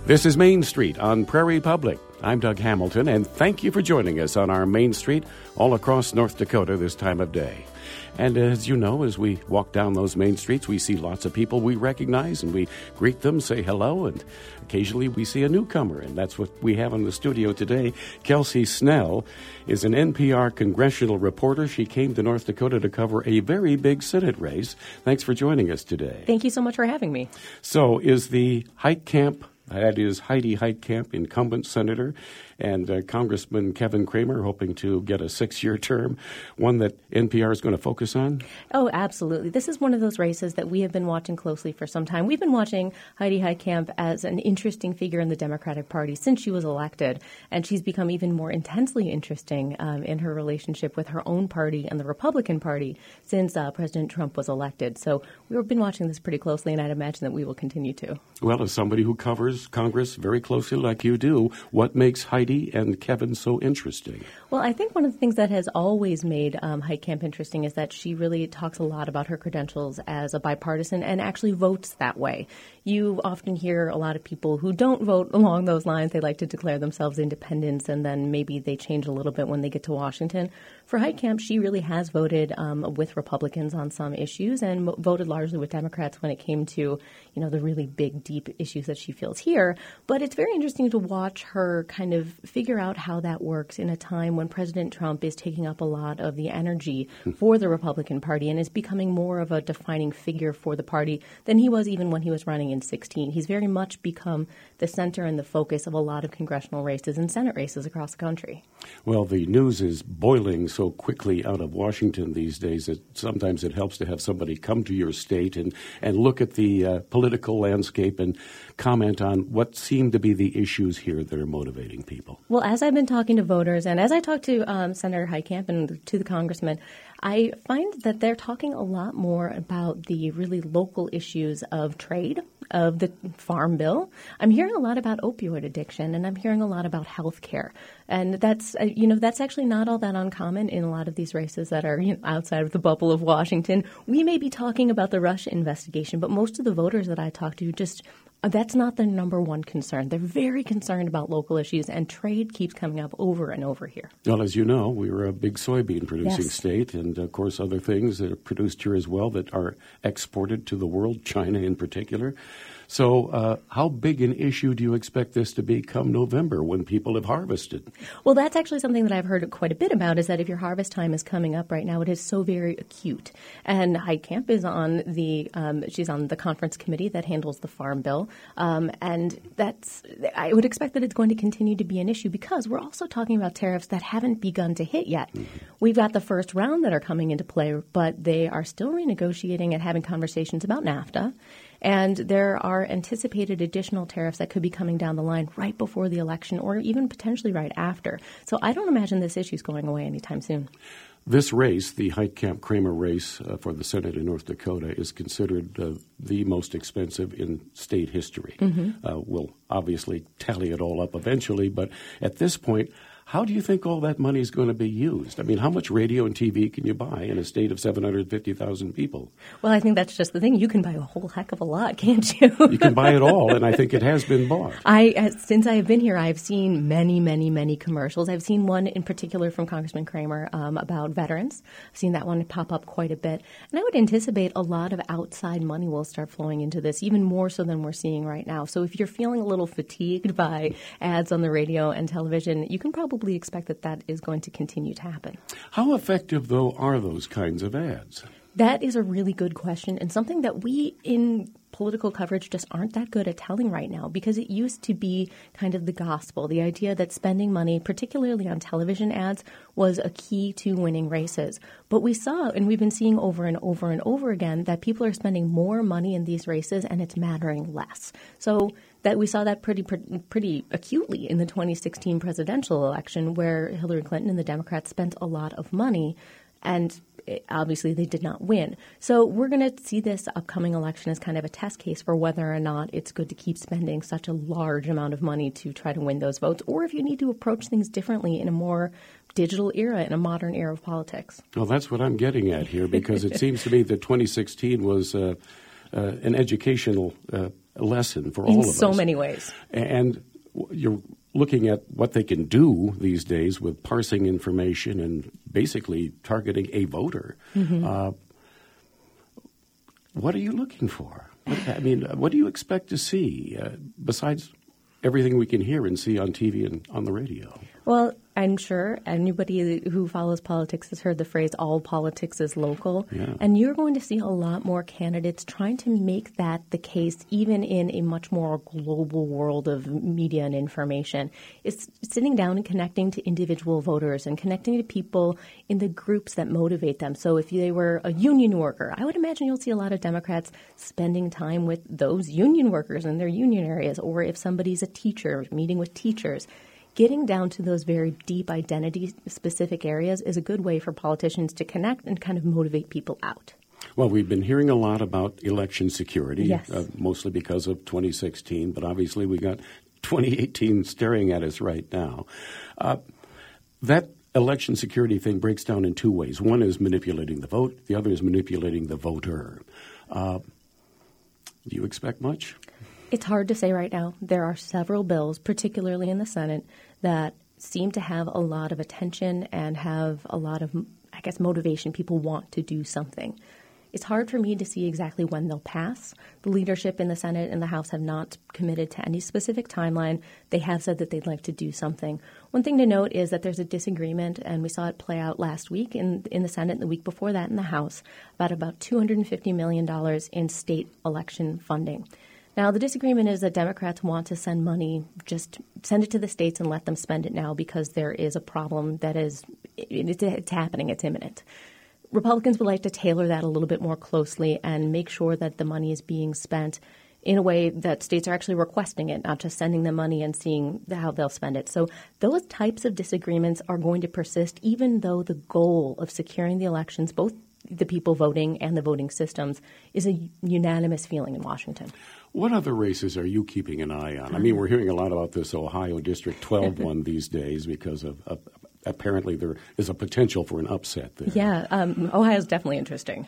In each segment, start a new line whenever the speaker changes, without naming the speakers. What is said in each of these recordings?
This is Main Street on Prairie Public. I'm Doug Hamilton, and thank you for joining us on our Main Street all across North Dakota this time of day. And as you know, as we walk down those main streets, we see lots of people we recognize, and we greet them, say hello, and occasionally we see a newcomer, and that's what we have in the studio today. Kelsey Snell is an NPR congressional reporter. She came to North Dakota to cover a very big Senate race. Thanks for joining us today.
Thank you so much for having me.
So is the Heitkamp, that is Heidi Heitkamp, incumbent senator, and Congressman Kevin Cramer hoping to get a 6-year term, one that NPR is going to focus on?
Oh, absolutely. This is one of those races that we have been watching closely for some time. We've been watching Heidi Heitkamp as an interesting figure in the Democratic Party since she was elected, and she's become even more intensely interesting in her relationship with her own party and the Republican Party since President Trump was elected. So we've been watching this pretty closely, and I'd imagine that we will continue to.
Well, as somebody who covers Congress very closely like you do, what makes Heidi and Kevin so interesting?
Well, I think one of the things that has always made Heitkamp interesting is that she really talks a lot about her credentials as a bipartisan and actually votes that way. You often hear a lot of people who don't vote along those lines. They like to declare themselves independents, and then maybe they change a little bit when they get to Washington. For Heitkamp, she really has voted with Republicans on some issues and voted largely with Democrats when it came to, the really big, deep issues that she feels here. But it's very interesting to watch her kind of figure out how that works in a time when President Trump is taking up a lot of the energy for the Republican Party and is becoming more of a defining figure for the party than he was even when he was running in 2016. He's very much become the center and the focus of a lot of congressional races and Senate races across the country.
Well, the news is boiling so quickly out of Washington these days that sometimes it helps to have somebody come to your state and look at the political landscape and comment on what seem to be the issues here that are motivating people.
Well, as I've been talking to voters and as I talk to Senator Heitkamp and to the congressman, I find that they're talking a lot more about the really local issues of trade, of the farm bill. I'm hearing a lot about opioid addiction, and I'm hearing a lot about health care. And that's actually not all that uncommon in a lot of these races that are outside of the bubble of Washington. We may be talking about the Russia investigation, but most of the voters that I talk to that's not the number one concern. They're very concerned about local issues, and trade keeps coming up over and over here.
Well, as you know, we were a big soybean-producing state, and, of course, other things that are produced here as well that are exported to the world, China in particular. So how big an issue do you expect this to be come November when people have harvested?
Well, that's actually something that I've heard quite a bit about, is that if your harvest time is coming up right now, it is so very acute. And Heitkamp is on she's on the conference committee that handles the farm bill. And I would expect that it's going to continue to be an issue because we're also talking about tariffs that haven't begun to hit yet. Mm-hmm. We've got the first round that are coming into play, but they are still renegotiating and having conversations about NAFTA. And there are anticipated additional tariffs that could be coming down the line right before the election or even potentially right after. So I don't imagine this issue is going away anytime soon.
This race, the Heitkamp-Cramer race for the Senate in North Dakota, is considered the most expensive in state history. Mm-hmm. We'll obviously tally it all up eventually, but at this point, how do you think all that money is going to be used? I mean, how much radio and TV can you buy in a state of 750,000 people?
Well, I think that's just the thing. You can buy a whole heck of a lot, can't you?
You can buy it all, and I think it has been bought.
Since I have been here, I've seen many, many, many commercials. I've seen one in particular from Congressman Cramer about veterans. I've seen that one pop up quite a bit. And I would anticipate a lot of outside money will start flowing into this, even more so than we're seeing right now. So if you're feeling a little fatigued by ads on the radio and television, you can probably expect that is going to continue to happen.
How effective, though, are those kinds of ads?
That is a really good question, and something that we in political coverage just aren't that good at telling right now, because it used to be kind of the gospel, the idea that spending money, particularly on television ads, was a key to winning races. But we saw, and we've been seeing over and over and over again, that people are spending more money in these races and it's mattering less. So that we saw that pretty acutely in the 2016 presidential election, where Hillary Clinton and the Democrats spent a lot of money, and obviously they did not win. So we're going to see this upcoming election as kind of a test case for whether or not it's good to keep spending such a large amount of money to try to win those votes, or if you need to approach things differently in a more digital era, in a modern era of politics.
Well, that's what I'm getting at here, because it seems to me that 2016 was an educational lesson for all of us.
In so many ways.
And you're looking at what they can do these days with parsing information and basically targeting a voter. Mm-hmm. What are you looking for? What do you expect to see besides everything we can hear and see on TV and on the radio? Well,
I'm sure anybody who follows politics has heard the phrase, all politics is local.
Yeah.
And you're going to see a lot more candidates trying to make that the case, even in a much more global world of media and information. It's sitting down and connecting to individual voters and connecting to people in the groups that motivate them. So if they were a union worker, I would imagine you'll see a lot of Democrats spending time with those union workers in their union areas. Or if somebody's a teacher, meeting with teachers. Getting down to those very deep identity-specific areas is a good way for politicians to connect and kind of motivate people out.
Well, we've been hearing a lot about election security,
yes.
Mostly because of 2016, but obviously we got 2018 staring at us right now. That election security thing breaks down in two ways. One is manipulating the vote. The other is manipulating the voter. Do you expect much?
It's hard to say right now. There are several bills, particularly in the Senate, that seem to have a lot of attention and have a lot of, motivation. People want to do something. It's hard for me to see exactly when they'll pass. The leadership in the Senate and the House have not committed to any specific timeline. They have said that they'd like to do something. One thing to note is that there's a disagreement, and we saw it play out last week in the Senate and the week before that in the House, about $250 million in state election funding. Now, the disagreement is that Democrats want to send money, just send it to the states and let them spend it now because there is a problem that it's happening, it's imminent. Republicans would like to tailor that a little bit more closely and make sure that the money is being spent in a way that states are actually requesting it, not just sending them money and seeing how they'll spend it. So those types of disagreements are going to persist, even though the goal of securing the elections, both the people voting and the voting systems, is a unanimous feeling in Washington.
What other races are you keeping an eye on? I mean, we're hearing a lot about this Ohio District 12 one these days because of apparently there is a potential for an upset there.
Yeah, Ohio's definitely interesting.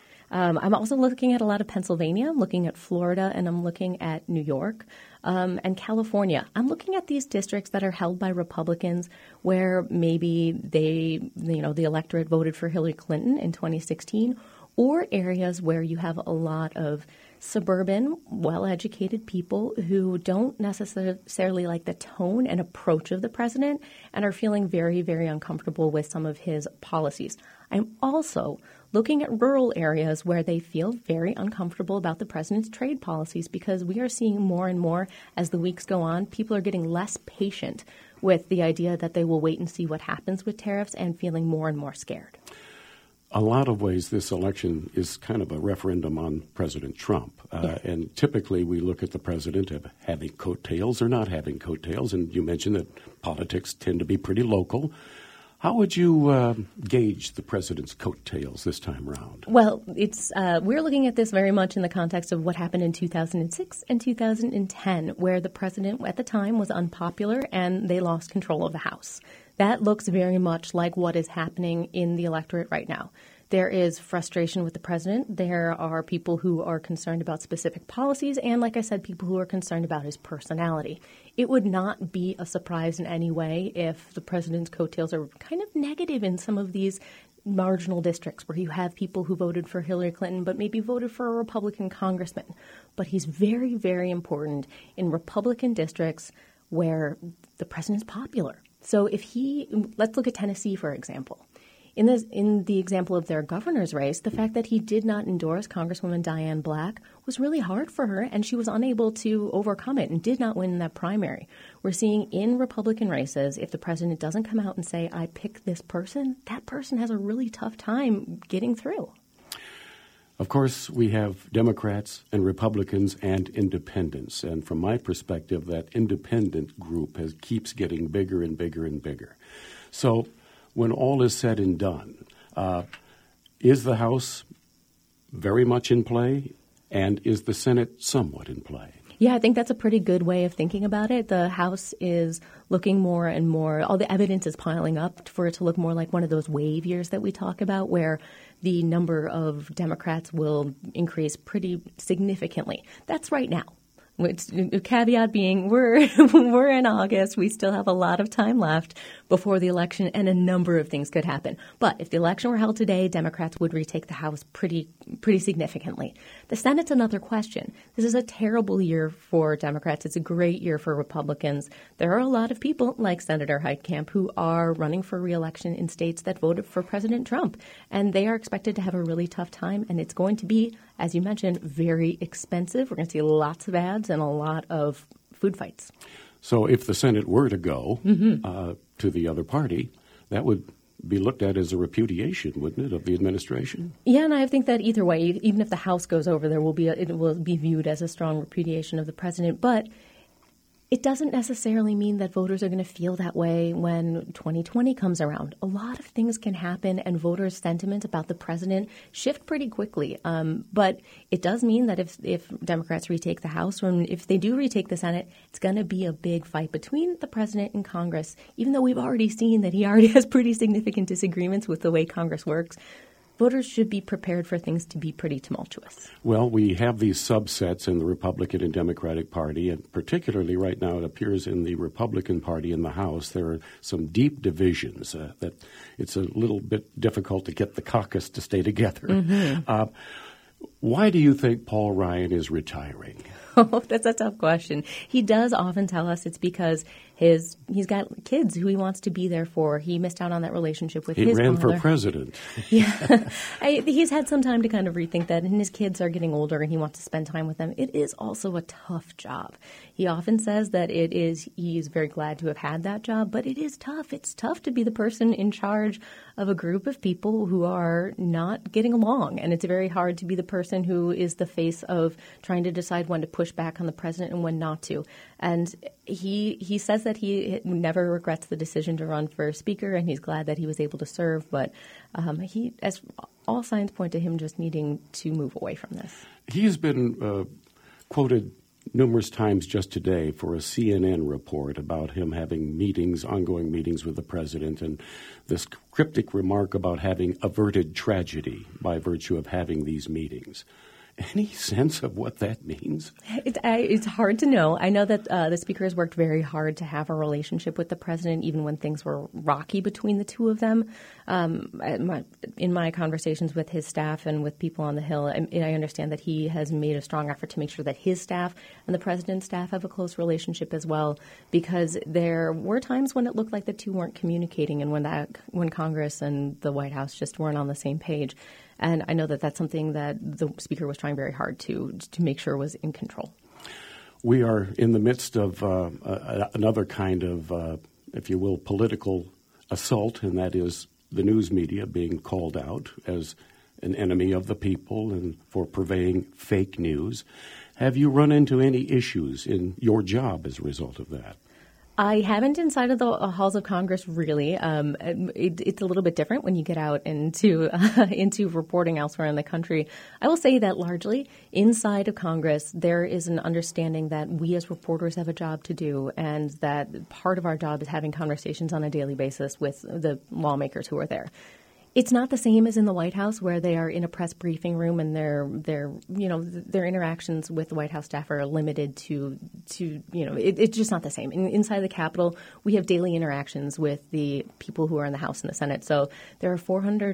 I'm also looking at a lot of Pennsylvania. I'm looking at Florida, and I'm looking at New York and California. I'm looking at these districts that are held by Republicans where maybe the electorate voted for Hillary Clinton in 2016, or areas where you have a lot of suburban, well-educated people who don't necessarily like the tone and approach of the president and are feeling very, very uncomfortable with some of his policies. I'm also looking at rural areas where they feel very uncomfortable about the president's trade policies because we are seeing more and more as the weeks go on, people are getting less patient with the idea that they will wait and see what happens with tariffs and feeling more and more scared.
A lot of ways, this election is kind of a referendum on President Trump. And typically we look at the president of having coattails or not having coattails. And you mentioned that politics tend to be pretty local. How would you gauge the president's coattails this time around?
Well, we're looking at this very much in the context of what happened in 2006 and 2010, where the president at the time was unpopular and they lost control of the House. That looks very much like what is happening in the electorate right now. There is frustration with the president. There are people who are concerned about specific policies and, like I said, people who are concerned about his personality. It would not be a surprise in any way if the president's coattails are kind of negative in some of these marginal districts where you have people who voted for Hillary Clinton but maybe voted for a Republican congressman. But he's very, very important in Republican districts where the president is popular. So let's look at Tennessee, for example. In the example of their governor's race, the fact that he did not endorse Congresswoman Diane Black was really hard for her, and she was unable to overcome it and did not win that primary. We're seeing in Republican races, if the president doesn't come out and say, I pick this person, that person has a really tough time getting through.
Of course, we have Democrats and Republicans and independents. And from my perspective, that independent group keeps getting bigger and bigger and bigger. So when all is said and done, is the House very much in play, and is the Senate somewhat in play?
Yeah, I think that's a pretty good way of thinking about it. The House is looking more and more, all the evidence is piling up for it to look more like one of those wave years that we talk about where the number of Democrats will increase pretty significantly. That's right now. Which, caveat being, we're in August. We still have a lot of time left before the election, and a number of things could happen. But if the election were held today, Democrats would retake the House pretty significantly. The Senate's another question. This is a terrible year for Democrats. It's a great year for Republicans. There are a lot of people like Senator Heitkamp who are running for re-election in states that voted for President Trump, and they are expected to have a really tough time, and it's going to be, as you mentioned, very expensive. We're going to see lots of ads and a lot of food fights.
So if the Senate were to go to the other party, that would be looked at as a repudiation, wouldn't it, of the administration?
Yeah, and I think that either way, even if the House goes over, it will be viewed as a strong repudiation of the president. But it doesn't necessarily mean that voters are going to feel that way when 2020 comes around. A lot of things can happen, and voters' sentiment about the president shift pretty quickly. But it does mean that if Democrats retake the House, or if they do retake the Senate, it's going to be a big fight between the president and Congress, even though we've already seen that he already has pretty significant disagreements with the way Congress works. Voters should be prepared for things to be pretty tumultuous.
Well, we have these subsets in the Republican and Democratic Party, and particularly right now it appears in the Republican Party in the House, there are some deep divisions that it's a little bit difficult to get the caucus to stay together. Mm-hmm. Why do you think Paul Ryan is retiring?
Oh, that's a tough question. He does often tell us it's because he's got kids who he wants to be there for. He missed out on that relationship with his father.
He ran for president.
Yeah. He's had some time to kind of rethink that, and his kids are getting older and he wants to spend time with them. It is also a tough job. He often says that he's very glad to have had that job, but it is tough. It's tough to be the person in charge of a group of people who are not getting along, and it's very hard to be the person who is the face of trying to decide when to push back on the president and when not to. And he says that he never regrets the decision to run for speaker, and he's glad that he was able to serve. But as all signs point to him just needing to move away from this.
He's been quoted numerous times just today for a CNN report about him having ongoing meetings with the president, and this cryptic remark about having averted tragedy by virtue of having these meetings. Any sense of what that means?
It's hard to know. I know that the speaker has worked very hard to have a relationship with the president, even when things were rocky between the two of them. In my conversations with his staff and with people on the Hill, I understand that he has made a strong effort to make sure that his staff and the president's staff have a close relationship as well, because there were times when it looked like the two weren't communicating, and when Congress and the White House just weren't on the same page. And I know that that's something that the speaker was trying very hard to make sure was in control.
We are in the midst of another kind of, if you will, political assault, and that is the news media being called out as an enemy of the people and for purveying fake news. Have you run into any issues in your job as a result of that?
I haven't inside of the halls of Congress, really. It's a little bit different when you get out into reporting elsewhere in the country. I will say that largely inside of Congress, there is an understanding that we as reporters have a job to do, and that part of our job is having conversations on a daily basis with the lawmakers who are there. It's not the same as in the White House, where they are in a press briefing room and their interactions with the White House staff are limited to it's just not the same. Inside the Capitol, we have daily interactions with the people who are in the House and the Senate. So there are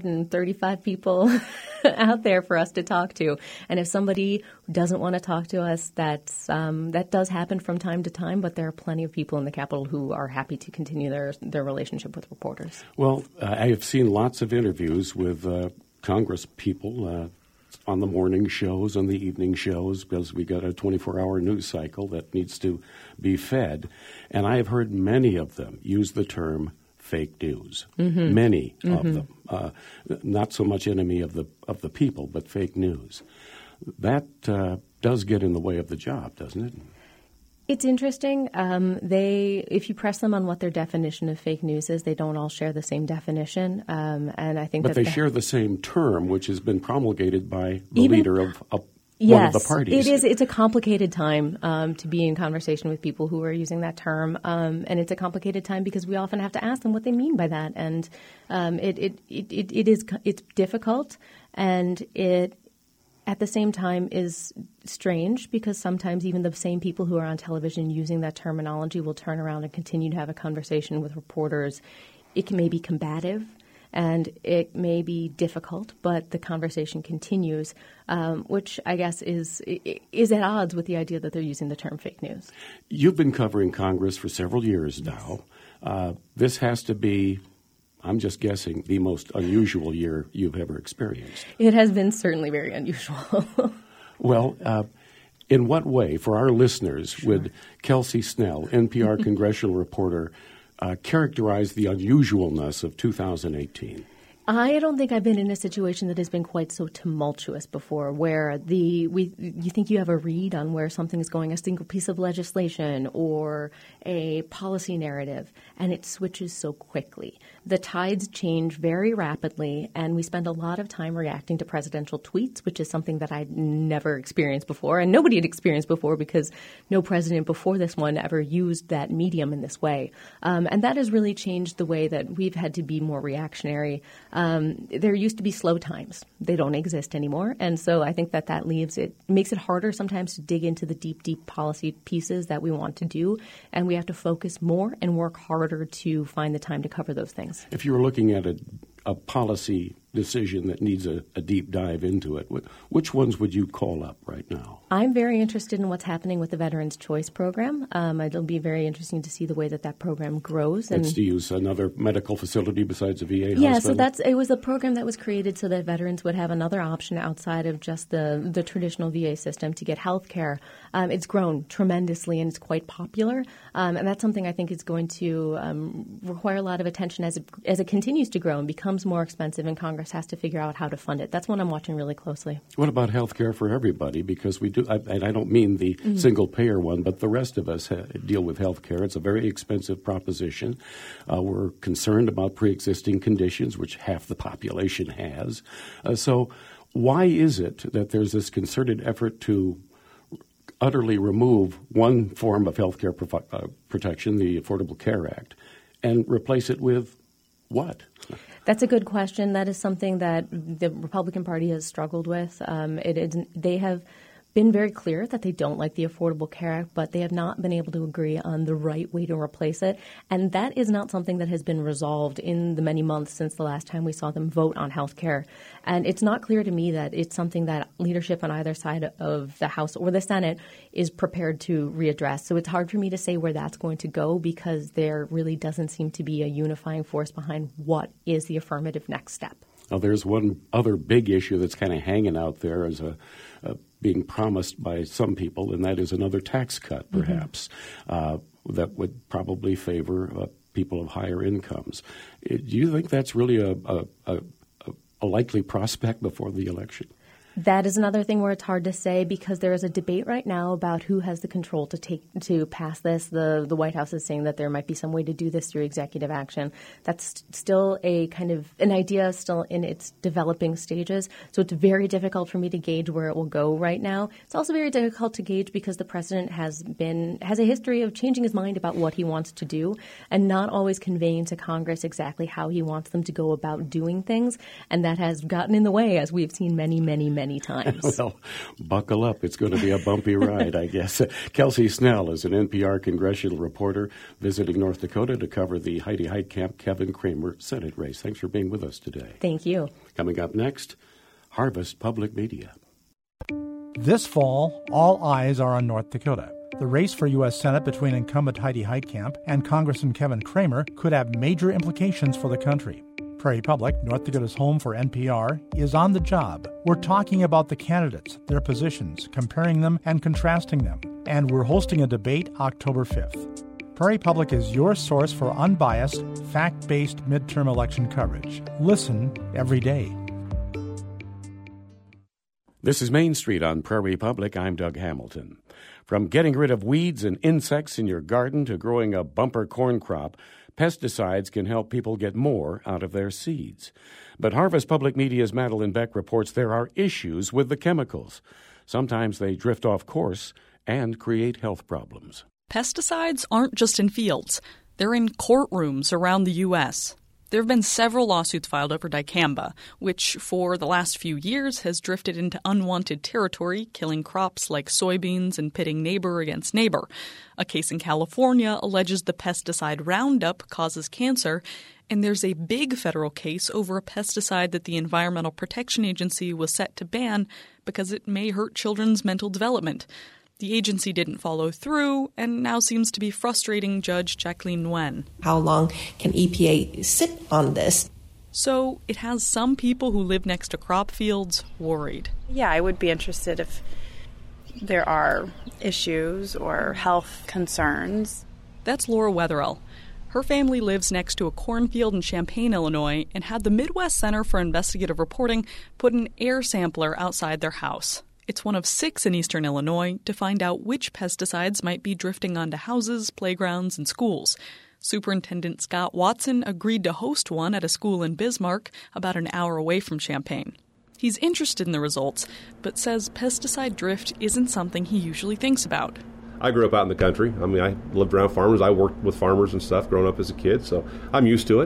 435 people out there for us to talk to. And if somebody doesn't want to talk to us, that does happen from time to time. But there are plenty of people in the Capitol who are happy to continue their relationship with reporters.
Well, I have seen lots of interviews with Congress people on the morning shows, on the evening shows, because we got a 24-hour news cycle that needs to be fed. And I have heard many of them use the term fake news. Mm-hmm. Many of them. Not so much enemy of the people, but fake news. That does get in the way of the job, doesn't it?
It's interesting. If you press them on what their definition of fake news is, they don't all share the same definition. And I think
but they share the same term, which has been promulgated by the leader of
yes,
one of the parties.
It is. It's a complicated time to be in conversation with people who are using that term, and it's a complicated time because we often have to ask them what they mean by that, and it's difficult, and at the same time is strange because sometimes even the same people who are on television using that terminology will turn around and continue to have a conversation with reporters. It may be combative and it may be difficult, but the conversation continues, which I guess is at odds with the idea that they're using the term fake news.
You've been covering Congress for several years now. This has to be, I'm just guessing, the most unusual year you've ever experienced.
It has been certainly very unusual.
Well, in what way, for our listeners, would Kelsey Snell, NPR congressional reporter, characterize the unusualness of 2018?
I don't think I've been in a situation that has been quite so tumultuous before, where you think you have a read on where something is going, a single piece of legislation or a policy narrative, and it switches so quickly. The tides change very rapidly, and we spend a lot of time reacting to presidential tweets, which is something that I'd never experienced before, and nobody had experienced before because no president before this one ever used that medium in this way. And that has really changed the way that we've had to be more reactionary. There used to be slow times. They don't exist anymore. And so I think that makes it harder sometimes to dig into the deep policy pieces that we want to do. And we have to focus more and work harder to find the time to cover those things.
If you were looking at a policy decision that needs a deep dive into it, which ones would you call up right now?
I'm very interested in what's happening with the Veterans Choice Program. It'll be very interesting to see the way that program grows.
It's to use another medical facility besides a VA
hospital?
Yeah,
so it was a program that was created so that veterans would have another option outside of just the traditional VA system to get health care. It's grown tremendously and it's quite popular. And that's something I think is going to require a lot of attention as it continues to grow and becomes more expensive, and Congress has to figure out how to fund it. That's one I'm watching really closely.
What about health care for everybody? Because we do, and I don't mean the single-payer one, but the rest of us deal with health care. It's a very expensive proposition. We're concerned about pre-existing conditions, which half the population has. So why is it that there's this concerted effort to utterly remove one form of health care protection, the Affordable Care Act, and replace it with what?
That's a good question. That is something that the Republican Party has struggled with. They have been very clear that they don't like the Affordable Care Act, but they have not been able to agree on the right way to replace it. And that is not something that has been resolved in the many months since the last time we saw them vote on health care. And it's not clear to me that it's something that leadership on either side of the House or the Senate is prepared to readdress. So it's hard for me to say where that's going to go because there really doesn't seem to be a unifying force behind what is the affirmative next step.
Now, there's one other big issue that's kind of hanging out there as being promised by some people, and that is another tax cut, perhaps, that would probably favor people of higher incomes. Do you think that's really a likely prospect before the election?
That is another thing where it's hard to say because there is a debate right now about who has the control to pass this. The White House is saying that there might be some way to do this through executive action. That's still a kind of an idea still in its developing stages. So it's very difficult for me to gauge where it will go right now. It's also very difficult to gauge because the president has a history of changing his mind about what he wants to do and not always conveying to Congress exactly how he wants them to go about doing things. And that has gotten in the way, as we've seen many times.
Well, buckle up. It's going to be a bumpy ride, I guess. Kelsey Snell is an NPR congressional reporter visiting North Dakota to cover the Heidi Heitkamp-Kevin Cramer Senate race. Thanks for being with us today.
Thank you.
Coming up next, Harvest Public Media.
This fall, all eyes are on North Dakota. The race for U.S. Senate between incumbent Heidi Heitkamp and Congressman Kevin Cramer could have major implications for the country. Prairie Public, North Dakota's home for NPR, is on the job. We're talking about the candidates, their positions, comparing them and contrasting them. And we're hosting a debate October 5th. Prairie Public is your source for unbiased, fact-based midterm election coverage. Listen every day.
This is Main Street on Prairie Public. I'm Doug Hamilton. From getting rid of weeds and insects in your garden to growing a bumper corn crop, pesticides can help people get more out of their seeds. But Harvest Public Media's Madeline Beck reports there are issues with the chemicals. Sometimes they drift off course and create health problems.
Pesticides aren't just in fields. They're in courtrooms around the U.S. There have been several lawsuits filed over dicamba, which for the last few years has drifted into unwanted territory, killing crops like soybeans and pitting neighbor against neighbor. A case in California alleges the pesticide Roundup causes cancer, and there's a big federal case over a pesticide that the Environmental Protection Agency was set to ban because it may hurt children's mental development. The agency didn't follow through and now seems to be frustrating Judge Jacqueline Nguyen.
How long can EPA sit on this?
So it has some people who live next to crop fields worried.
Yeah, I would be interested if there are issues or health concerns.
That's Laura Wetherell. Her family lives next to a cornfield in Champaign, Illinois, and had the Midwest Center for Investigative Reporting put an air sampler outside their house. It's one of 6 in eastern Illinois to find out which pesticides might be drifting onto houses, playgrounds, and schools. Superintendent Scott Watson agreed to host one at a school in Bismarck, about an hour away from Champaign. He's interested in the results, but says pesticide drift isn't something he usually thinks about.
I grew up out in the country. I mean, I lived around farmers. I worked with farmers and stuff growing up as a kid, so I'm used to it.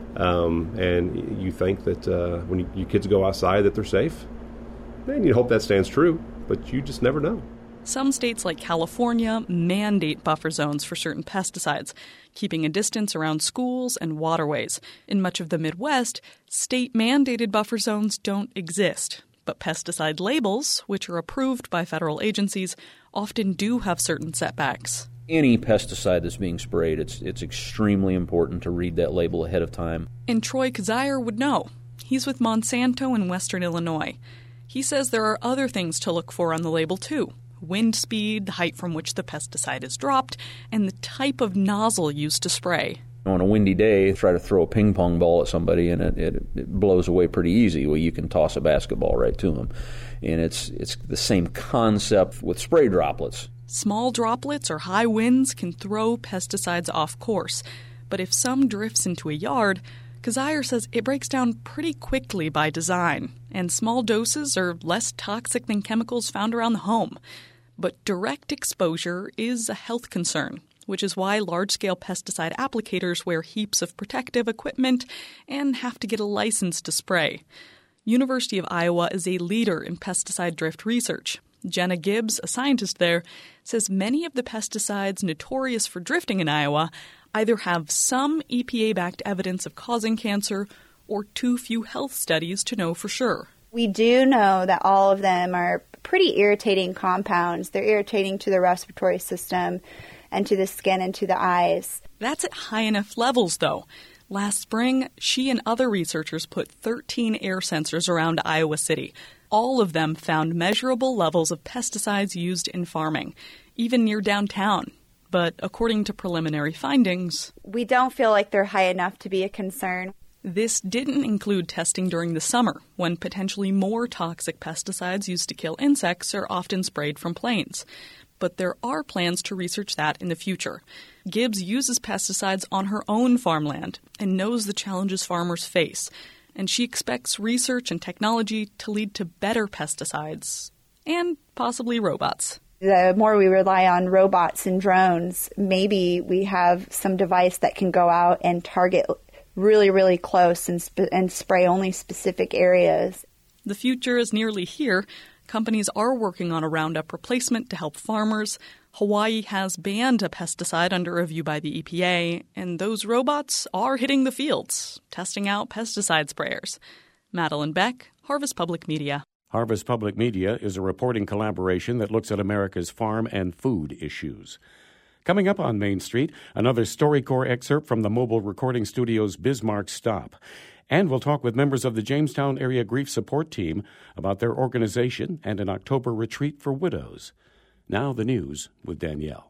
And you think that when you kids go outside that they're safe. And you hope that stands true, but you just never know.
Some states like California mandate buffer zones for certain pesticides, keeping a distance around schools and waterways. In much of the Midwest, state-mandated buffer zones don't exist. But pesticide labels, which are approved by federal agencies, often do have certain setbacks.
Any pesticide that's being sprayed, it's extremely important to read that label ahead of time.
And Troy Kazire would know. He's with Monsanto in western Illinois. He says there are other things to look for on the label, too. Wind speed, the height from which the pesticide is dropped, and the type of nozzle used to spray.
On a windy day, try to throw a ping pong ball at somebody and it blows away pretty easy. Well, you can toss a basketball right to them. And it's the same concept with spray droplets.
Small droplets or high winds can throw pesticides off course. But if some drifts into a yard, Kazire says it breaks down pretty quickly by design, and small doses are less toxic than chemicals found around the home. But direct exposure is a health concern, which is why large-scale pesticide applicators wear heaps of protective equipment and have to get a license to spray. University of Iowa is a leader in pesticide drift research. Jenna Gibbs, a scientist there, says many of the pesticides notorious for drifting in Iowa either have some EPA-backed evidence of causing cancer or too few health studies to know for sure.
We do know that all of them are pretty irritating compounds. They're irritating to the respiratory system and to the skin and to the eyes.
That's at high enough levels, though. Last spring, she and other researchers put 13 air sensors around Iowa City. All of them found measurable levels of pesticides used in farming, even near downtown. But according to preliminary findings,
we don't feel like they're high enough to be a concern.
This didn't include testing during the summer, when potentially more toxic pesticides used to kill insects are often sprayed from planes. But there are plans to research that in the future. Gibbs uses pesticides on her own farmland and knows the challenges farmers face. And she expects research and technology to lead to better pesticides and possibly robots.
The more we rely on robots and drones, maybe we have some device that can go out and target really, really close and spray only specific areas.
The future is nearly here. Companies are working on a Roundup replacement to help farmers. Hawaii has banned a pesticide under review by the EPA, and those robots are hitting the fields, testing out pesticide sprayers. Madeline Beck, Harvest Public Media.
Harvest Public Media is a reporting collaboration that looks at America's farm and food issues. Coming up on Main Street, another StoryCorps excerpt from the mobile recording studio's Bismarck Stop. And we'll talk with members of the Jamestown Area Grief Support Team about their organization and an October retreat for widows. Now the news with Danielle.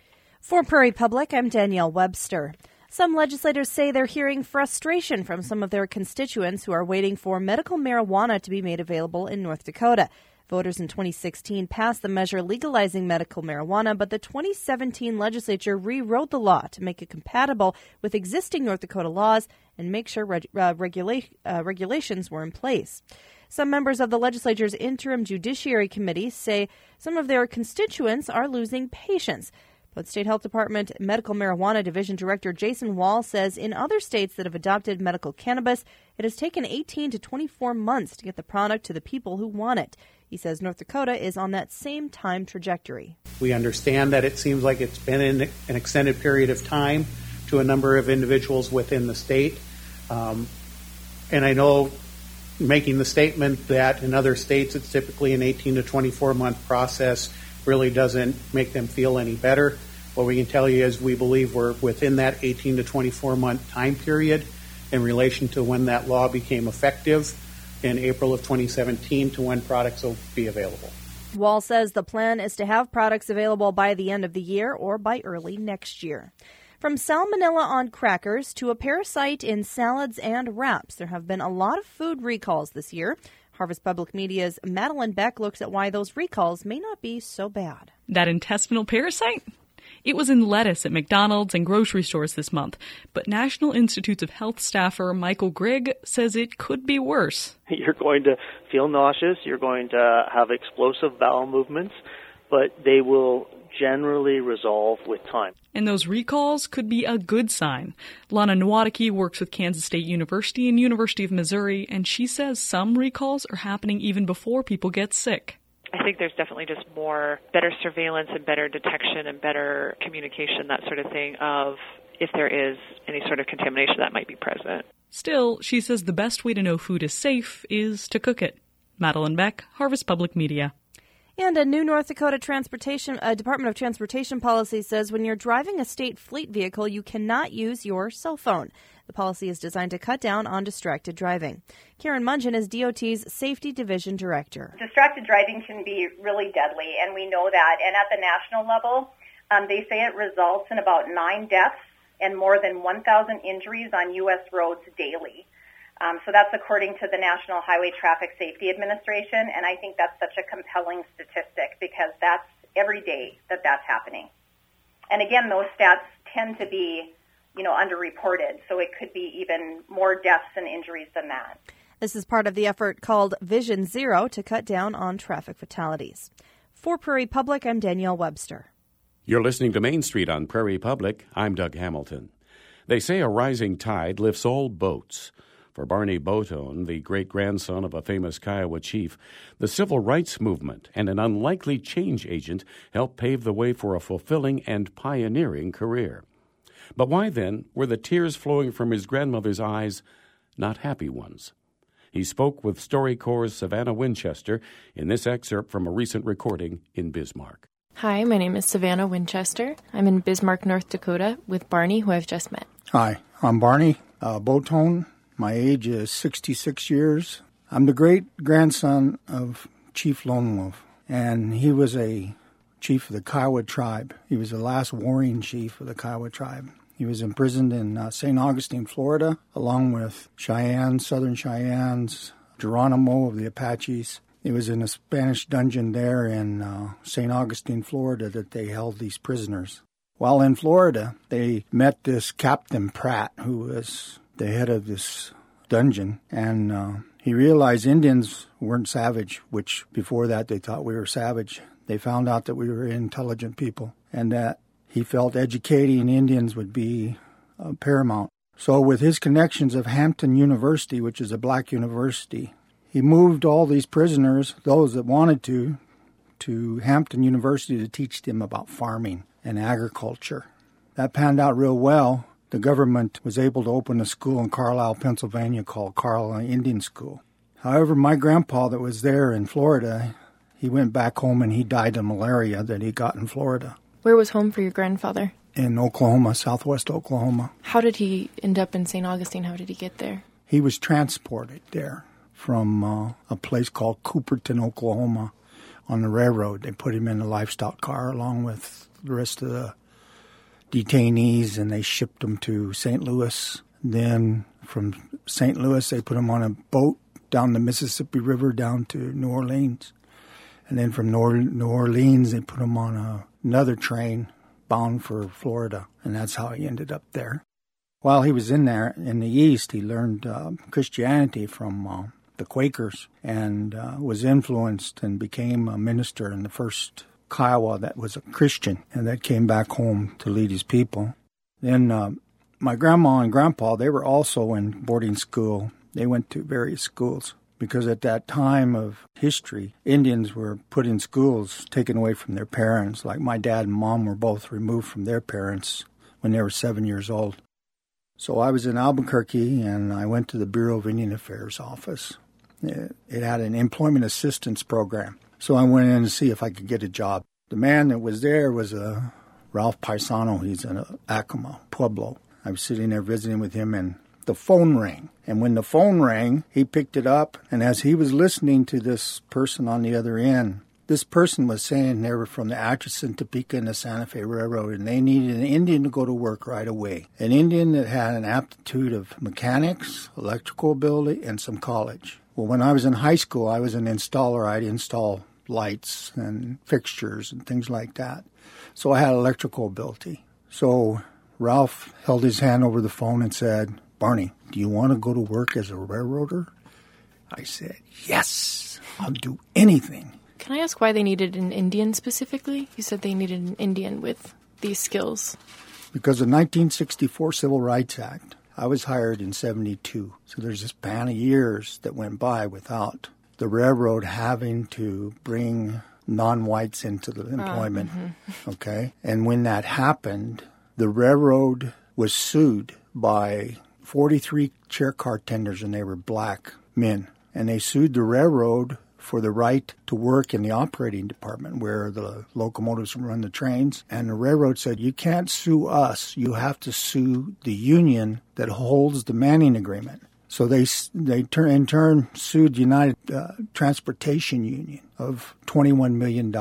For Prairie Public, I'm Danielle Webster. Some legislators say they're hearing frustration from some of their constituents who are waiting for medical marijuana to be made available in North Dakota. Voters in 2016 passed the measure legalizing medical marijuana, but the 2017 legislature rewrote the law to make it compatible with existing North Dakota laws and make sure regulations were in place. Some members of the legislature's Interim Judiciary Committee say some of their constituents are losing patience. But State Health Department Medical Marijuana Division Director Jason Wall says in other states that have adopted medical cannabis, it has taken 18 to 24 months to get the product to the people who want it. He says North Dakota is on that same time trajectory.
We understand that it seems like it's been in an extended period of time to a number of individuals within the state. And I know making the statement that in other states it's typically an 18 to 24 month process really doesn't make them feel any better. What we can tell you is we believe we're within that 18 to 24 month time period in relation to when that law became effective in April of 2017 to when products will be available.
Wall says the plan is to have products available by the end of the year or by early next year. From salmonella on crackers to a parasite in salads and wraps, there have been a lot of food recalls this year. Harvest Public Media's Madeline Beck looks at why those recalls may not be so bad.
That intestinal parasite? It was in lettuce at McDonald's and grocery stores this month, but National Institutes of Health staffer Michael Grigg says it could be worse.
You're going to feel nauseous, you're going to have explosive bowel movements, but they will generally resolve with time.
And those recalls could be a good sign. Lana Nowotaki works with Kansas State University and University of Missouri, and she says some recalls are happening even before people get sick.
I think there's definitely just better surveillance and better detection and better communication, that sort of thing, of if there is any sort of contamination that might be present.
Still, she says the best way to know food is safe is to cook it. Madeline Beck, Harvest Public Media.
And a new North Dakota Department of Transportation policy says when you're driving a state fleet vehicle, you cannot use your cell phone. The policy is designed to cut down on distracted driving. Karen Mungin is DOT's Safety Division Director.
Distracted driving can be really deadly, and we know that. And at the national level, they say it results in about 9 deaths and more than 1,000 injuries on U.S. roads daily. So that's according to the National Highway Traffic Safety Administration, and I think that's such a compelling statistic because that's every day that's happening. And again, those stats tend to be, underreported, so it could be even more deaths and injuries than that.
This is part of the effort called Vision Zero to cut down on traffic fatalities. For Prairie Public, I'm Danielle Webster.
You're listening to Main Street on Prairie Public. I'm Doug Hamilton. They say a rising tide lifts all boats. For Barney Botone, the great-grandson of a famous Kiowa chief, the civil rights movement and an unlikely change agent helped pave the way for a fulfilling and pioneering career. But why, then, were the tears flowing from his grandmother's eyes not happy ones? He spoke with StoryCorps' Savannah Winchester in this excerpt from a recent recording in Bismarck.
Hi, my name is Savannah Winchester. I'm in Bismarck, North Dakota, with Barney, who I've just met.
Hi, I'm Barney Botone. My age is 66 years. I'm the great-grandson of Chief Lone Wolf, and he was a chief of the Kiowa tribe. He was the last warring chief of the Kiowa tribe. He was imprisoned in St. Augustine, Florida, along with Cheyennes, Southern Cheyennes, Geronimo of the Apaches. It was in a Spanish dungeon there in St. Augustine, Florida, that they held these prisoners. While in Florida, they met this Captain Pratt, who was the head of this dungeon, and he realized Indians weren't savage, which before that they thought we were savage. They found out that we were intelligent people, and that he felt educating Indians would be paramount. So with his connections of Hampton University, which is a black university, he moved all these prisoners, those that wanted to Hampton University to teach them about farming and agriculture. That panned out real well. The government was able to open a school in Carlisle, Pennsylvania called Carlisle Indian School. However, my grandpa that was there in Florida, he went back home and he died of malaria that he got in Florida.
Where was home for your grandfather?
In Oklahoma, southwest Oklahoma.
How did he end up in St. Augustine? How did he get there?
He was transported there from a place called Cooperton, Oklahoma, on the railroad. They put him in a livestock car along with the rest of the detainees, and they shipped him to St. Louis. Then from St. Louis, they put him on a boat down the Mississippi River down to New Orleans. And then from New Orleans, they put him on another train bound for Florida, and that's how he ended up there. While he was in there in the East, he learned Christianity from the Quakers and was influenced and became a minister in the first Kiowa that was a Christian and that came back home to lead his people. Then my grandma and grandpa, they were also in boarding school. They went to various schools because at that time of history, Indians were put in schools, taken away from their parents. Like my dad and mom were both removed from their parents when they were 7 years old. So I was in Albuquerque, and I went to the Bureau of Indian Affairs office. It had an employment assistance program. So I went in to see if I could get a job. The man that was there was Ralph Paisano. He's in Acoma, Pueblo. I was sitting there visiting with him, and the phone rang. And when the phone rang, he picked it up, and as he was listening to this person on the other end, this person was saying they were from the Atchison, Topeka, and the Santa Fe Railroad, and they needed an Indian to go to work right away. An Indian that had an aptitude of mechanics, electrical ability, and some college. Well, when I was in high school, I was an installer. I'd install lights and fixtures and things like that. So I had electrical ability. So Ralph held his hand over the phone and said, "Barney, do you want to go to work as a railroader?" I said, "Yes, I'll do anything."
Can I ask why they needed an Indian specifically? You said they needed an Indian with these skills.
Because of the 1964 Civil Rights Act, I was hired in 72. So there's this span of years that went by without the railroad having to bring non-whites into the employment. Okay? And when that happened, the railroad was sued by 43 chair car tenders, and they were black men. And they sued the railroad for the right to work in the operating department where the locomotives run the trains. And the railroad said, "You can't sue us. You have to sue the union that holds the manning agreement." So they in turn sued United Transportation Union of $21 million,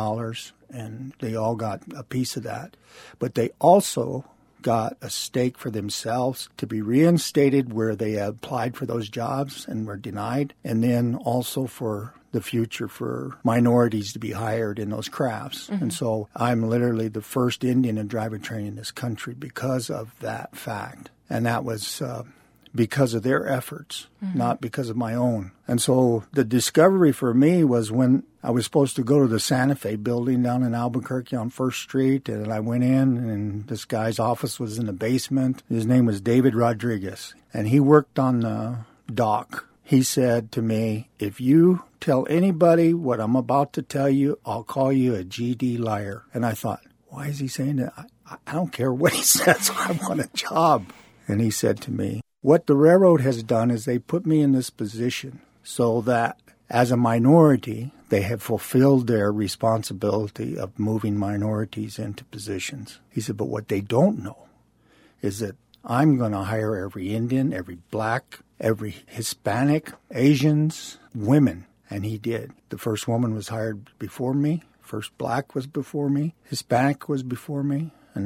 and they all got a piece of that. But they also got a stake for themselves to be reinstated where they applied for those jobs and were denied, and then also for the future for minorities to be hired in those crafts. And so I'm literally the first Indian to drive a train in this country because of that fact. And that was because of their efforts, not because of my own. And so the discovery for me was when I was supposed to go to the Santa Fe building down in Albuquerque on 1st Street, and I went in, and this guy's office was in the basement. His name was David Rodriguez, and he worked on the dock. He said to me, "If you tell anybody what I'm about to tell you, I'll call you a GD liar." And I thought, why is he saying that? I don't care what he says. I want a job. And he said to me, "What the railroad has done is they put me in this position so that as a minority, they have fulfilled their responsibility of moving minorities into positions." He said, "But what they don't know is that I'm going to hire every Indian, every black, every Hispanic, Asians, women." And he did. The first woman was hired before me. First black was before me. Hispanic was before me. And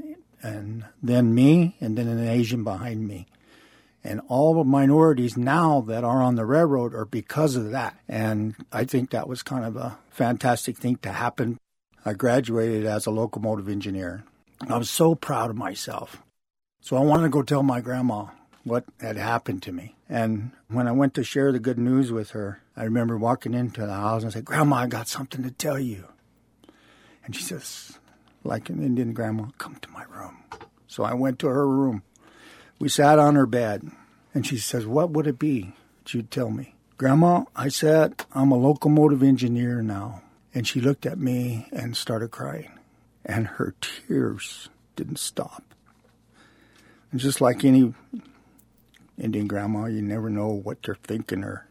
then me, and then an Asian behind me. And all the minorities now that are on the railroad are because of that. And I think that was kind of a fantastic thing to happen. I graduated as a locomotive engineer. I was so proud of myself. So I wanted to go tell my grandma what had happened to me. And when I went to share the good news with her, I remember walking into the house and I said, "Grandma, I got something to tell you." And she says, like an Indian grandma, "Come to my room." So I went to her room. We sat on her bed, and she says, "What would it be that you'd tell me?" "Grandma," I said, "I'm a locomotive engineer now." And she looked at me and started crying. And her tears didn't stop. And just like any Indian grandma, you never know what they're thinking. Or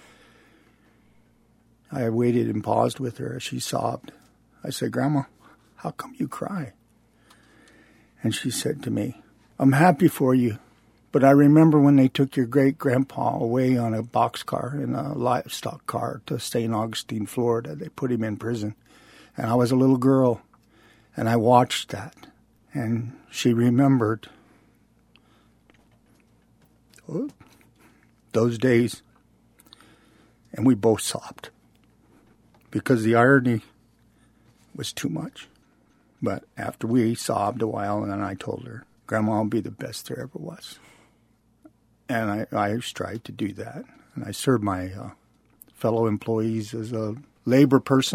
I waited and paused with her as she sobbed. I said, "Grandma, how come you cry?" And she said to me, "I'm happy for you, but I remember when they took your great-grandpa away on a boxcar in a livestock car to St. Augustine, Florida. They put him in prison. And I was a little girl, and I watched that." And she remembered those days, and we both sobbed because the irony was too much. But after we sobbed a while, and then I told her, "Grandma will be the best there ever was." And I strive to do that. And I serve my fellow employees as a labor person,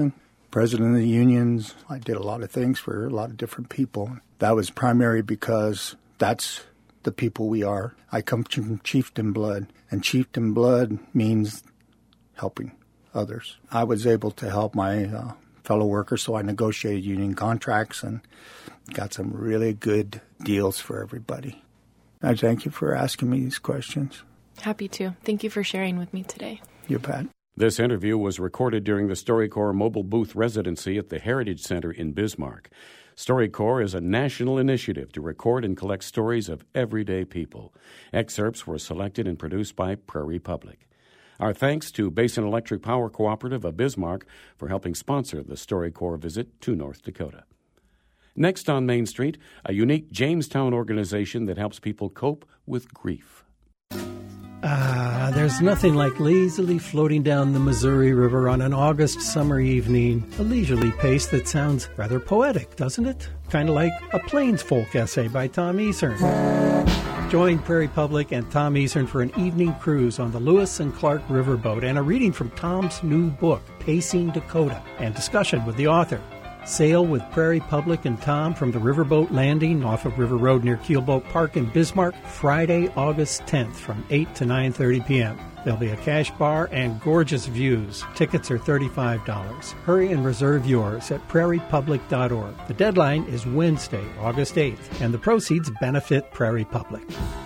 president of the unions. I did a lot of things for a lot of different people. That was primary because that's the people we are. I come from chieftain blood, and chieftain blood means helping others. I was able to help my fellow workers, so I negotiated union contracts and got some really good deals for everybody. I thank you for asking me these questions.
Happy to. Thank you for sharing with me today.
You bet.
This interview was recorded during the StoryCorps mobile booth residency at the Heritage Center in Bismarck. StoryCorps is a national initiative to record and collect stories of everyday people. Excerpts were selected and produced by Prairie Public. Our thanks to Basin Electric Power Cooperative of Bismarck for helping sponsor the StoryCorps visit to North Dakota. Next on Main Street, a unique Jamestown organization that helps people cope with grief.
There's nothing like lazily floating down the Missouri River on an August summer evening, a leisurely pace that sounds rather poetic, doesn't it? Kind of like a Plains folk essay by Tom Easern. Join Prairie Public and Tom Easern for an evening cruise on the Lewis and Clark Riverboat and a reading from Tom's new book, Pacing Dakota, and discussion with the author. Sail with Prairie Public and Tom from the Riverboat Landing off of River Road near Keelboat Park in Bismarck, Friday, August 10th from 8 to 9:30 p.m. There'll be a cash bar and gorgeous views. Tickets are $35. Hurry and reserve yours at prairiepublic.org. The deadline is Wednesday, August 8th, and the proceeds benefit Prairie Public.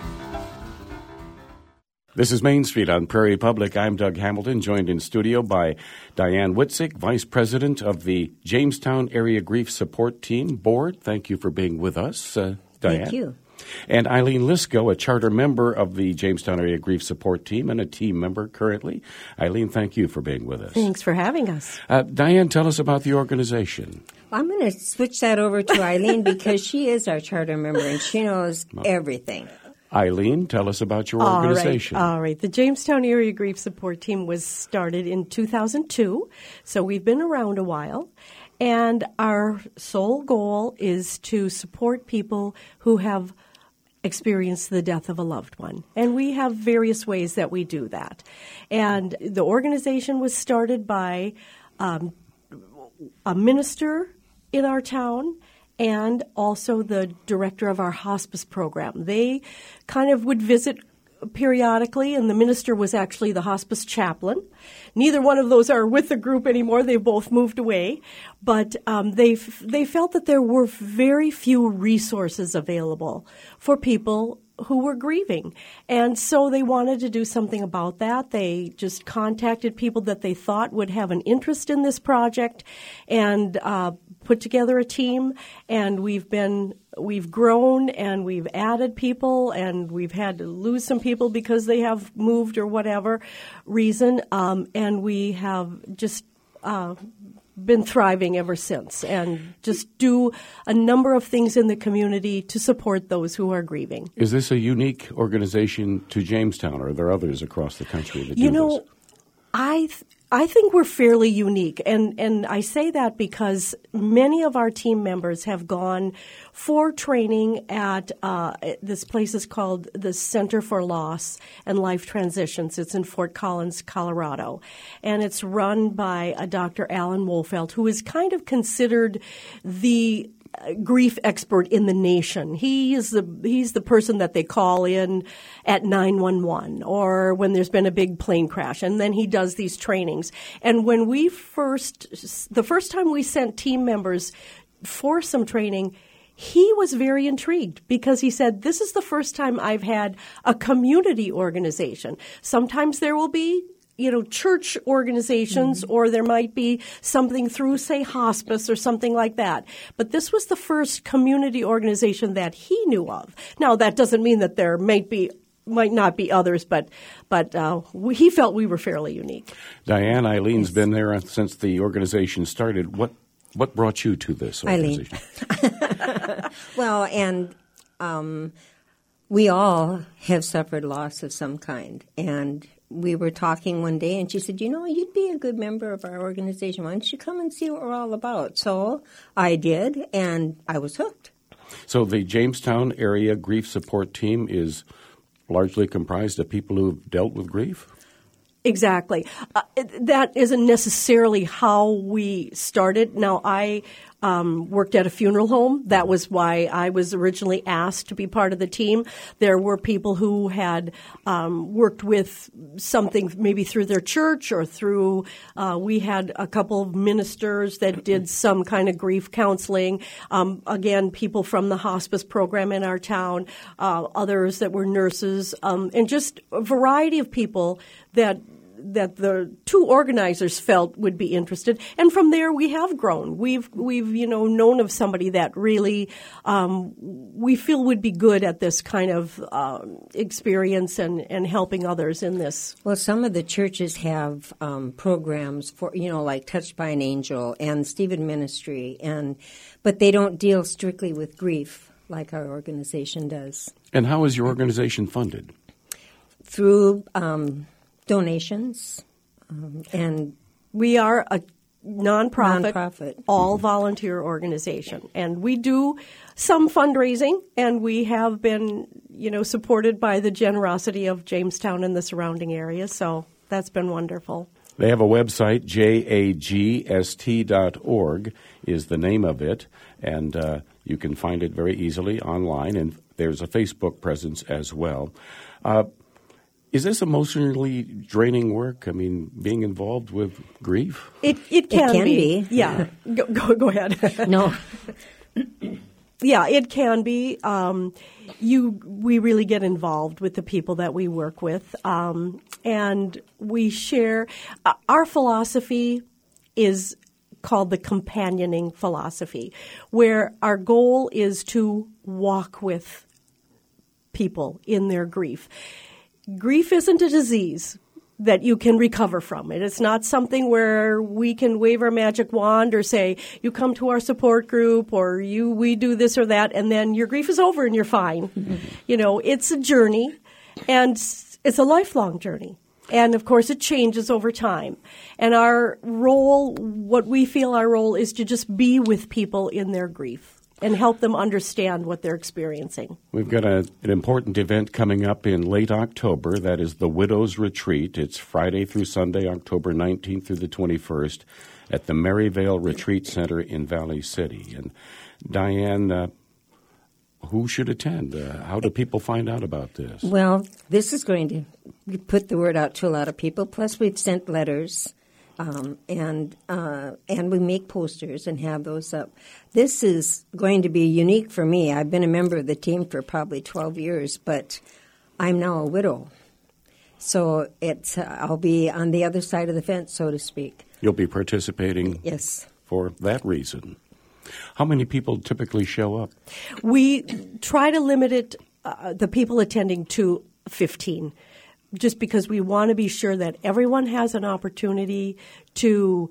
This is Main Street on Prairie Public. I'm Doug Hamilton, joined in studio by Diane Witzik, Vice President of the Jamestown Area Grief Support Team Board. Thank you for being with us, Diane.
Thank you.
And Eileen Lisko, a charter member of the Jamestown Area Grief Support Team and a team member currently. Eileen, thank you for being with us.
Thanks for having us.
Diane, tell us about the organization.
I'm going to switch that over to Eileen because she is our charter member and she knows everything.
Eileen, tell us about your organization.
All right. The Jamestown Area Grief Support Team was started in 2002, so we've been around a while. And our sole goal is to support people who have experienced the death of a loved one. And we have various ways that we do that. And the organization was started by a minister in our town and also the director of our hospice program. They kind of would visit periodically, and the minister was actually the hospice chaplain. Neither one of those are with the group anymore. They've both moved away. But they felt that there were very few resources available for people who were grieving. And so they wanted to do something about that. They just contacted people that they thought would have an interest in this project and put together a team. And we've grown and we've added people and we've had to lose some people because they have moved or whatever reason. And we have just been thriving ever since and just do a number of things in the community to support those who are grieving.
Is this a unique organization to Jamestown, or are there others across the country that do this?
I think we're fairly unique, and I say that because many of our team members have gone for training at this place is called the Center for Loss and Life Transitions. It's in Fort Collins, Colorado, and it's run by a Dr. Alan Wolfeld, who is kind of considered the grief expert in the nation. He's the person that they call in at 911 or when there's been a big plane crash, and then he does these trainings. And when the first time we sent team members for some training, he was very intrigued because he said, this is the first time I've had a community organization. Sometimes there will be church organizations, or there might be something through, say, hospice or something like that. But this was the first community organization that he knew of. Now, that doesn't mean that there might not be others, but he felt we were fairly unique.
Diane, Eileen's been there since the organization started. What brought you to this organization?
Eileen. Well, and we all have suffered loss of some kind, and we were talking one day, and she said, you'd be a good member of our organization. Why don't you come and see what we're all about? So I did, and I was hooked.
So the Jamestown Area Grief Support Team is largely comprised of people who've dealt with grief?
Exactly. That isn't necessarily how we started. Now, I worked at a funeral home. That was why I was originally asked to be part of the team. There were people who had worked with something maybe through their church or through, we had a couple of ministers that did some kind of grief counseling. Again, people from the hospice program in our town, others that were nurses, and just a variety of people that the two organizers felt would be interested, and from there we have grown. We've known of somebody that really we feel would be good at this kind of experience and helping others in this.
Well, some of the churches have programs for like Touched by an Angel and Stephen Ministry, but they don't deal strictly with grief like our organization does.
And how is your organization funded?
Through donations, and
we are a nonprofit, all volunteer organization, and we do some fundraising, and we have been, supported by the generosity of Jamestown and the surrounding area. So that's been wonderful.
They have a website, jagst.org is the name of it, and you can find it very easily online, and there's a Facebook presence as well. Is this emotionally draining work? I mean, being involved with grief?
It can be. Yeah. Go ahead.
No.
Yeah, it can be. We really get involved with the people that we work with, and we share. Our philosophy is called the companioning philosophy, where our goal is to walk with people in their grief. Grief isn't a disease that you can recover from. It's not something where we can wave our magic wand or say, you come to our support group or we do this or that, and then your grief is over and you're fine. Mm-hmm. It's a journey, and it's a lifelong journey. And, of course, it changes over time. And our role, what we feel our role is to just be with people in their grief and help them understand what they're experiencing. We've got an important event coming up in late October. That is the Widows Retreat. It's Friday through Sunday, October 19th through the 21st at the Maryvale Retreat Center in Valley City. And Diane, who should attend? How do people find out about this?
Well, this is going to put the word out to a lot of people. Plus, we've sent letters. And we make posters and have those up. This is going to be unique for me. I've been a member of the team for probably 12 years, but I'm now a widow. So I'll be on the other side of the fence, so to speak.
You'll be participating
yes.
for that reason. How many people typically show up?
We try to limit it, the people attending, to 15. Just because we want to be sure that everyone has an opportunity to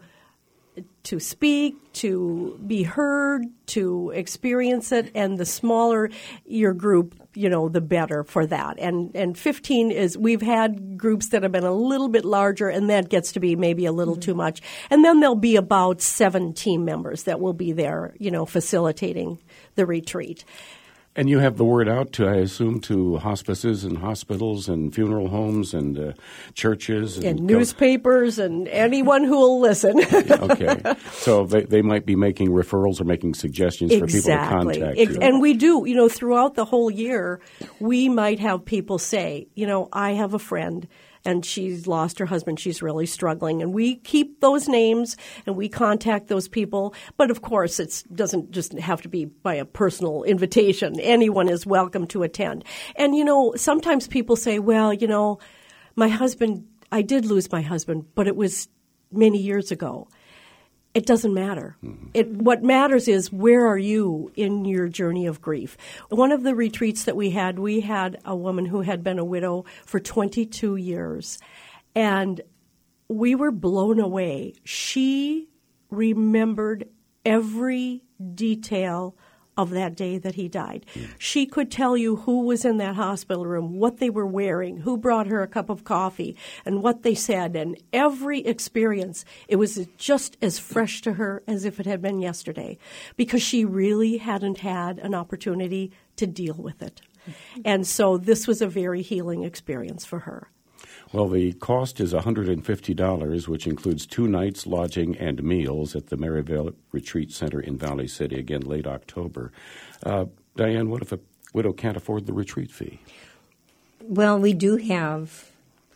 speak, to be heard, to experience it, and the smaller your group, the better for that. And 15 is, we've had groups that have been a little bit larger, and that gets to be maybe a little too much. And then there'll be about 7 team members that will be there, facilitating the retreat.
And you have the word out to, I assume, to hospices and hospitals and funeral homes and churches.
And newspapers and anyone who will listen.
Okay. So they might be making referrals or making suggestions for people to contact you.
And we do, throughout the whole year, we might have people say, I have a friend and she's lost her husband. She's really struggling. And we keep those names and we contact those people. But, of course, it doesn't just have to be by a personal invitation. Anyone is welcome to attend. And, sometimes people say, well, my husband, I did lose my husband, but it was many years ago. It doesn't matter. Mm-hmm. What matters is, where are you in your journey of grief? One of the retreats that we had a woman who had been a widow for 22 years, and we were blown away. She remembered every detail of that day that he died. She could tell you who was in that hospital room, what they were wearing, who brought her a cup of coffee, and what they said, and every experience. It was just as fresh to her as if it had been yesterday, because she really hadn't had an opportunity to deal with it. And so this was a very healing experience for her.
Well, the cost is $150, which includes 2 nights lodging and meals at the Maryvale Retreat Center in Valley City, again, late October. Diane, what if a widow can't afford the retreat fee?
Well, we do have,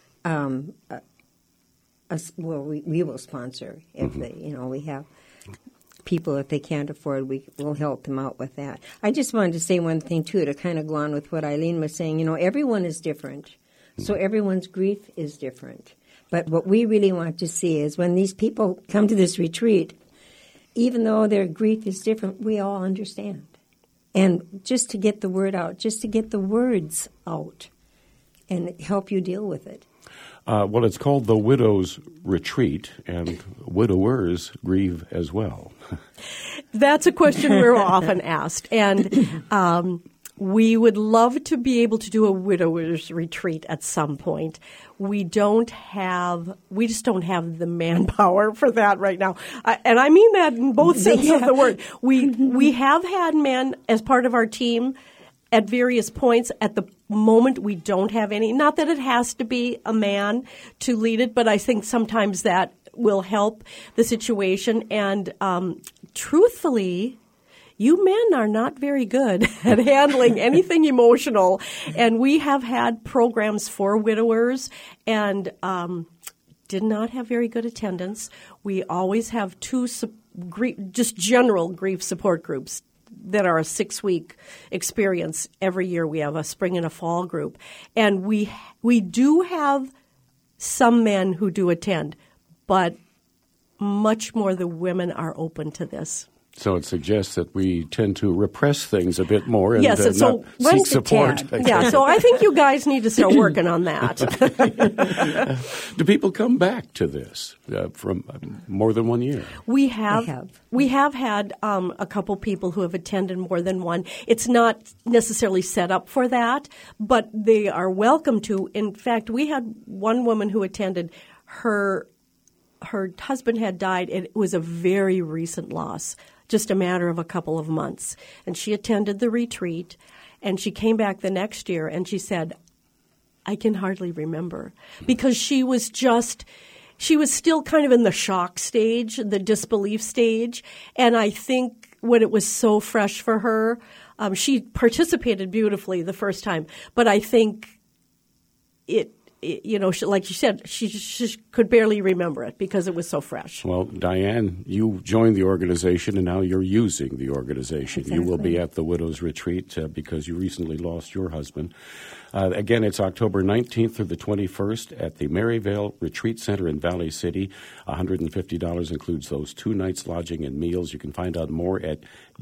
we will sponsor if they, we have people, if they can't afford, we will help them out with that. I just wanted to say one thing, too, to kind of go on with what Eileen was saying. Everyone is different, so everyone's grief is different. But what we really want to see is when these people come to this retreat, even though their grief is different, we all understand. And just to get the word out, just to get the words out and help you deal with it.
Well, it's called the Widow's Retreat, and widowers grieve as well.
That's a question we're often asked. And we would love to be able to do a widower's retreat at some point. We just don't have the manpower for that right now. And I mean that in both senses of the word. We have had men as part of our team at various points. At the moment, we don't have any. Not that it has to be a man to lead it, but I think sometimes that will help the situation. And truthfully, you men are not very good at handling anything emotional. And we have had programs for widowers and did not have very good attendance. We always have 2 just general grief support groups that are a 6-week experience. Every year we have a spring and a fall group. And we do have some men who do attend, but much more the women are open to this.
So it suggests that we tend to repress things a bit more and
yes, so
not seek support.
Yeah, so I think you guys need to start working on that.
Do people come back to this from more than 1 year?
We have had a couple people who have attended more than one. It's not necessarily set up for that, but they are welcome to. In fact, we had one woman who attended. Her husband had died, and it was a very recent loss, just a matter of a couple of months. And she attended the retreat, and she came back the next year, and she said, I can hardly remember, because she was still kind of in the shock stage, the disbelief stage. And I think when it was so fresh for her, she participated beautifully the first time, but I think like you said, she could barely remember it because it was so fresh.
Well, Diane, you joined the organization, and now you're using the organization. Exactly. You will be at the Widow's Retreat because you recently lost your husband. Again, it's October 19th through the 21st at the Maryvale Retreat Center in Valley City. $150 includes those 2 nights lodging and meals. You can find out more at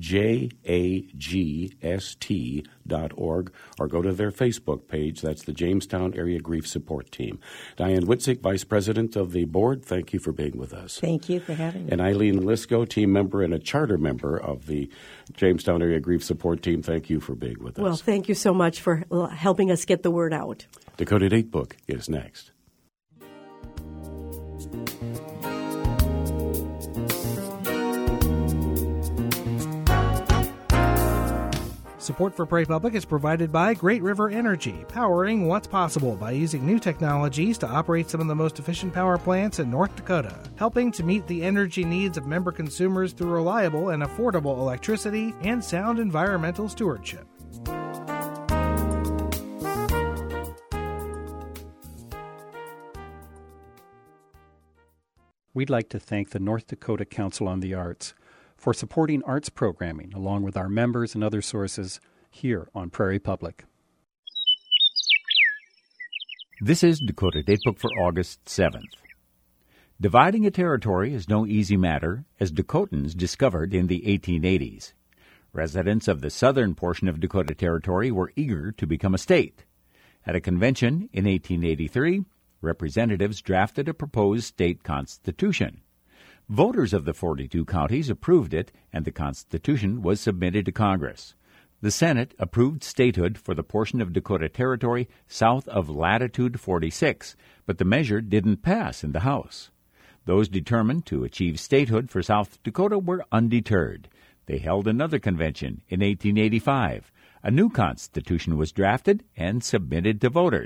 jagst.org or go to their Facebook page. That's the Jamestown Area Grief Support Team. Diane Witzik, Vice President of the Board, thank you for being with us.
Thank you for having me.
And Eileen Lisko, team member and a charter member of the Jamestown Area Grief Support Team, thank you for being with us.
Well, thank you so much for helping us get the word out.
Dakota Datebook is next.
Support for Prairie Public is provided by Great River Energy, powering what's possible by using new technologies to operate some of the most efficient power plants in North Dakota, helping to meet the energy needs of member consumers through reliable and affordable electricity and sound environmental stewardship.
We'd like to thank the North Dakota Council on the Arts for supporting arts programming along with our members and other sources here on Prairie Public.
This is Dakota Datebook for August 7th. Dividing a territory is no easy matter, as Dakotans discovered in the 1880s. Residents of the southern portion of Dakota Territory were eager to become a state. At a convention in 1883, representatives drafted a proposed state constitution. Voters of the 42 counties approved it, and the Constitution was submitted to Congress. The Senate approved statehood for the portion of Dakota Territory south of latitude 46, but the measure didn't pass in the House. Those determined to achieve statehood for South Dakota were undeterred. They held another convention in 1885. A new constitution was drafted and submitted to voters.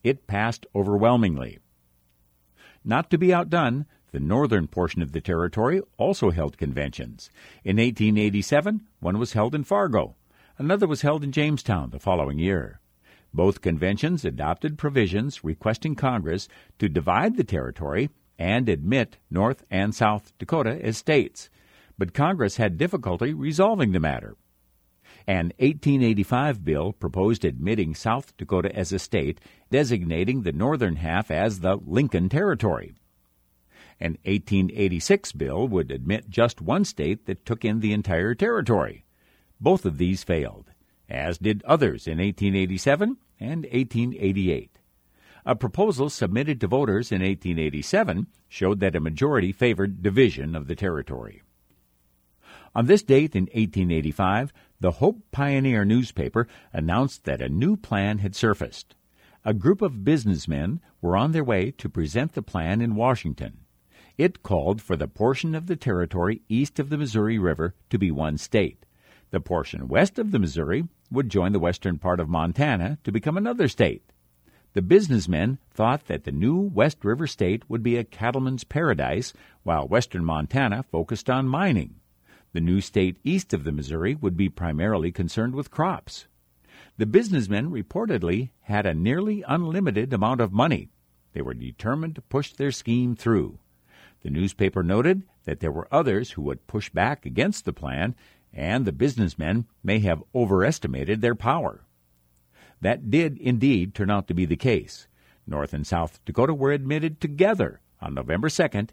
It passed overwhelmingly. Not to be outdone, the northern portion of the territory also held conventions. In 1887, one was held in Fargo. Another was held in Jamestown the following year. Both conventions adopted provisions requesting Congress to divide the territory and admit North and South Dakota as states, but Congress had difficulty resolving the matter. An 1885 bill proposed admitting South Dakota as a state, designating the northern half as the Lincoln Territory. An 1886 bill would admit just one state that took in the entire territory. Both of these failed, as did others in 1887 and 1888. A proposal submitted to voters in 1887 showed that a majority favored division of the territory. On this date in 1885, the Hope Pioneer newspaper announced that a new plan had surfaced. A group of businessmen were on their way to present the plan in Washington. It called for the portion of the territory east of the Missouri River to be one state. The portion west of the Missouri would join the western part of Montana to become another state. The businessmen thought that the new West River state would be a cattleman's paradise, while western Montana focused on mining. The new state east of the Missouri would be primarily concerned with crops. The businessmen reportedly had a nearly unlimited amount of money. They were determined to push their scheme through. The newspaper noted that there were others who would push back against the plan, and the businessmen may have overestimated their power. That did indeed turn out to be the case. North and South Dakota were admitted together on November 2nd,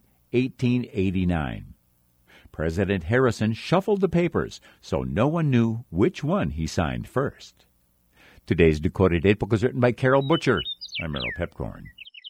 1889. President Harrison shuffled the papers, so no one knew which one he signed first. Today's Dakota Datebook was written by Carol Butcher. I'm Merrill Pepcorn.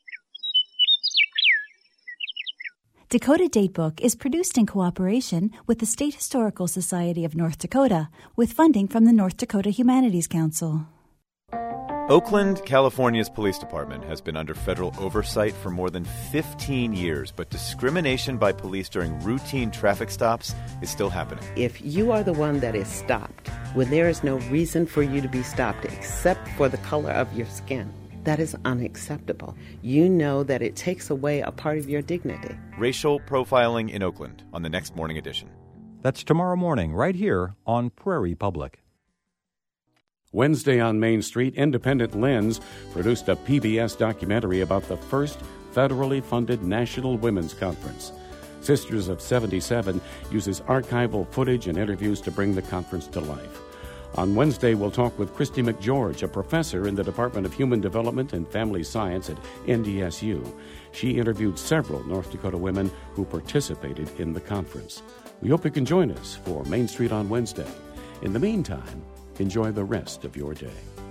Dakota Datebook is produced in cooperation with the State Historical Society of North Dakota, with funding from the North Dakota Humanities Council.
Oakland, California's police department has been under federal oversight for more than 15 years, but discrimination by police during routine traffic stops is still happening.
If you are the one that is stopped, when there is no reason for you to be stopped except for the color of your skin, that is unacceptable. You know that it takes away a part of your dignity.
Racial Profiling in Oakland on the next Morning Edition.
That's tomorrow morning, right here on Prairie Public.
Wednesday on Main Street, Independent Lens produced a PBS documentary about the first federally funded National Women's Conference. Sisters of 77 uses archival footage and interviews to bring the conference to life. On Wednesday, we'll talk with Christy McGeorge, a professor in the Department of Human Development and Family Science at NDSU. She interviewed several North Dakota women who participated in the conference. We hope you can join us for Main Street on Wednesday. In the meantime, enjoy the rest of your day.